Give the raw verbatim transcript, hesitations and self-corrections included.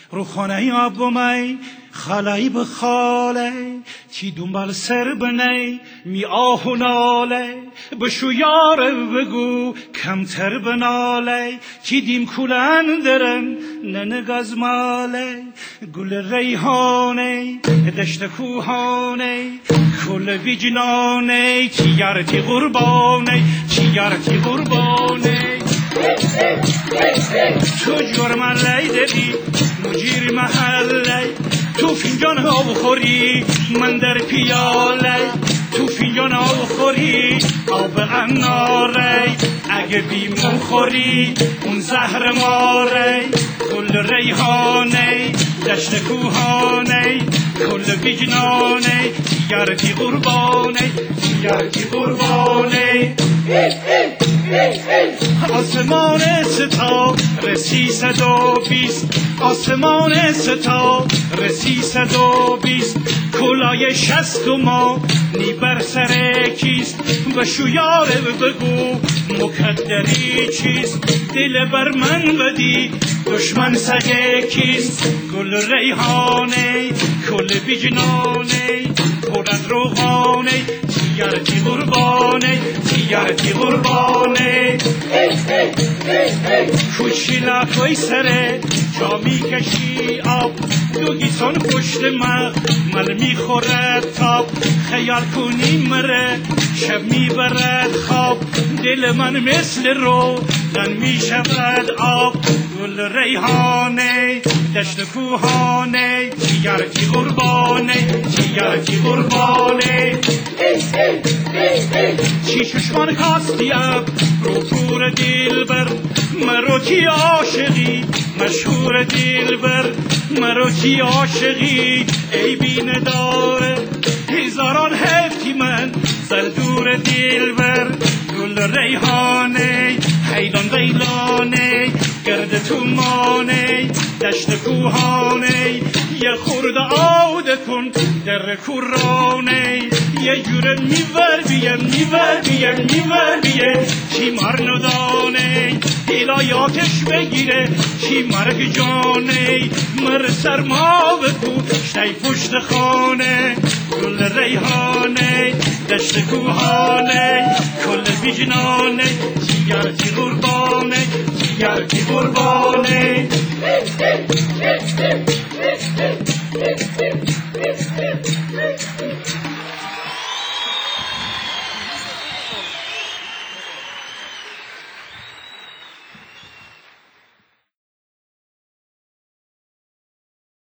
روخانه آبومی خالای بخاله چی دنبال سر بنی می آه و ناله بشو یار بگو کمتر بناله چی دیم کولن درن ننگاز ماله گل ریحانه دشت کوهانه کل ویجنانه چی یارتی قربانه چی یارتی قربانه تو جرم لیدی مجیر محله تو فنجان ها بخوری من در پیاله تو فنجان ها بخوری آب اناره اگه بیمون خوری اون زهر ماره کل ریحانه دشت کوهانه کل ویجنانه یارتی قربانه یارتی قربانه آسمان ستا رسی صد و بیست آسمان ستا رسی صد و بیست کلای شست و ما نی بر سر کیست و شویاره بگو مکدری چیست دل بر من بدی دشمن سگه کیست گل ریحانه کل بیجنانه پرد روغانه یارتی قربانه یارتی قربانه کوچیلا کوی سره جا می کشی آب دو گیسان پشت مغ مل می خورد تاب خیال کنی مره شب می برد خواب دل من مثل رو دن می شود آب گل ریحانه دشت کوهانه یارتی قربانه یارتی قربانه چی چشمان کاستی اب رو پور دل بر مرو چی عاشقی مشهور دل بر مرو چی عاشقی ای بین داره هزاران هفتی من زل دور دل بر گل ریحانه حیدان غیلانه گرد تومانه دشت کوهانه یه خورد آوده کن در کورانه یه جوره میور بیم میور بیم میور بیم چی مر ندانه ایلا یاکش بگیره چی مرگ جانه مر سرما بکو شتی پشت خانه گل ریحانه دشت کوهانه کل بیجنانه چی یارتی قربانه چی یارتی قربانه